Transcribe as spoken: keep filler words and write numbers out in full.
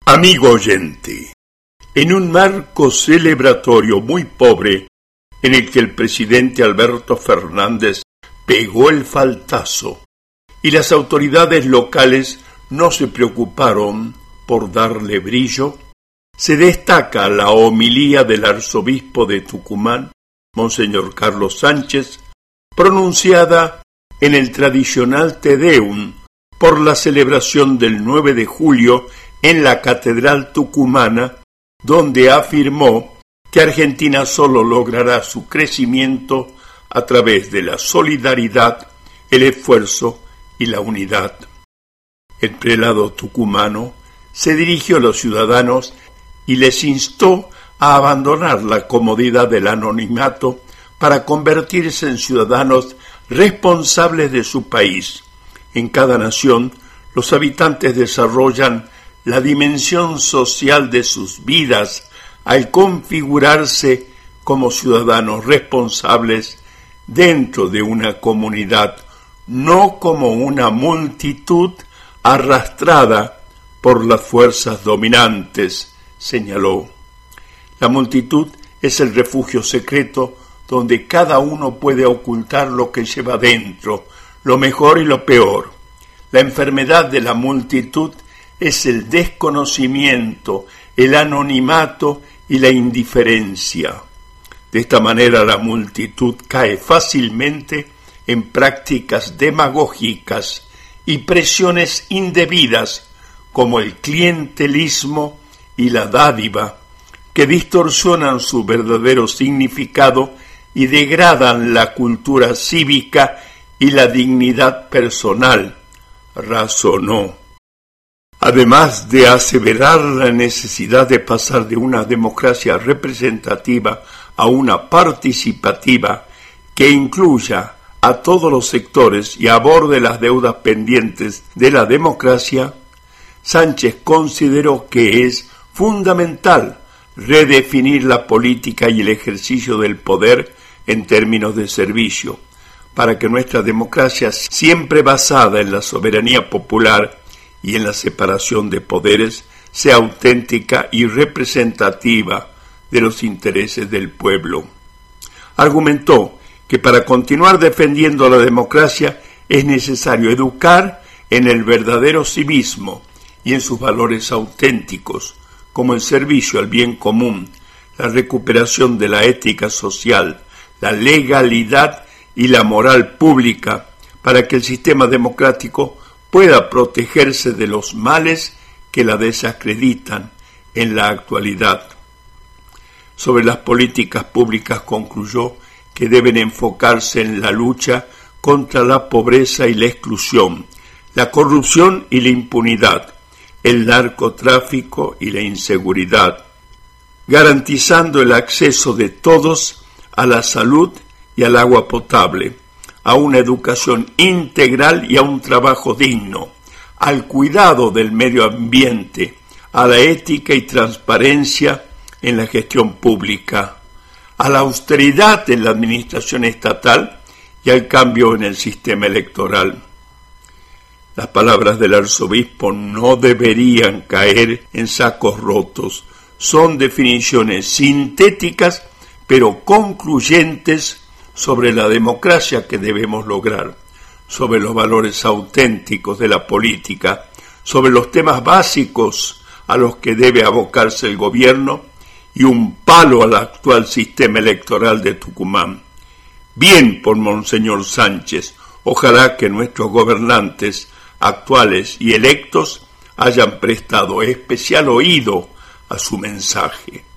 Amigo oyente, en un marco celebratorio muy pobre, en el que el presidente Alberto Fernández pegó el faltazo y las autoridades locales no se preocuparon por darle brillo, se destaca la homilía del arzobispo de Tucumán, Monseñor Carlos Sánchez, pronunciada en el tradicional Te Deum por la celebración del nueve de julio en la Catedral Tucumana, donde afirmó que Argentina solo logrará su crecimiento a través de la solidaridad, el esfuerzo y la unidad. El prelado tucumano se dirigió a los ciudadanos y les instó a abandonar la comodidad del anonimato para convertirse en ciudadanos responsables de su país. En cada nación, los habitantes desarrollan la dimensión social de sus vidas al configurarse como ciudadanos responsables dentro de una comunidad, no como una multitud arrastrada por las fuerzas dominantes, señaló. La multitud es el refugio secreto donde cada uno puede ocultar lo que lleva dentro, lo mejor y lo peor. La enfermedad de la multitud es el desconocimiento, el anonimato y la indiferencia. De esta manera la multitud cae fácilmente en prácticas demagógicas y presiones indebidas como el clientelismo y la dádiva, que distorsionan su verdadero significado y degradan la cultura cívica y la dignidad personal, razonó. Además de aseverar la necesidad de pasar de una democracia representativa a una participativa que incluya a todos los sectores y aborde las deudas pendientes de la democracia, Sánchez consideró que es fundamental redefinir la política y el ejercicio del poder en términos de servicio, para que nuestra democracia, siempre basada en la soberanía popular y en la separación de poderes, sea auténtica y representativa de los intereses del pueblo. Argumentó que para continuar defendiendo la democracia es necesario educar en el verdadero civismo y en sus valores auténticos, como el servicio al bien común, la recuperación de la ética social, la legalidad y la moral pública, para que el sistema democrático pueda protegerse de los males que la desacreditan en la actualidad. Sobre las políticas públicas concluyó que deben enfocarse en la lucha contra la pobreza y la exclusión, la corrupción y la impunidad, el narcotráfico y la inseguridad, garantizando el acceso de todos a la salud y al agua potable, a una educación integral y a un trabajo digno, al cuidado del medio ambiente, a la ética y transparencia en la gestión pública, a la austeridad en la administración estatal y al cambio en el sistema electoral. Las palabras del arzobispo no deberían caer en sacos rotos. Son definiciones sintéticas pero concluyentes sobre la democracia que debemos lograr, sobre los valores auténticos de la política, sobre los temas básicos a los que debe abocarse el gobierno y un palo al actual sistema electoral de Tucumán. Bien por Monseñor Sánchez, ojalá que nuestros gobernantes actuales y electos hayan prestado especial oído a su mensaje.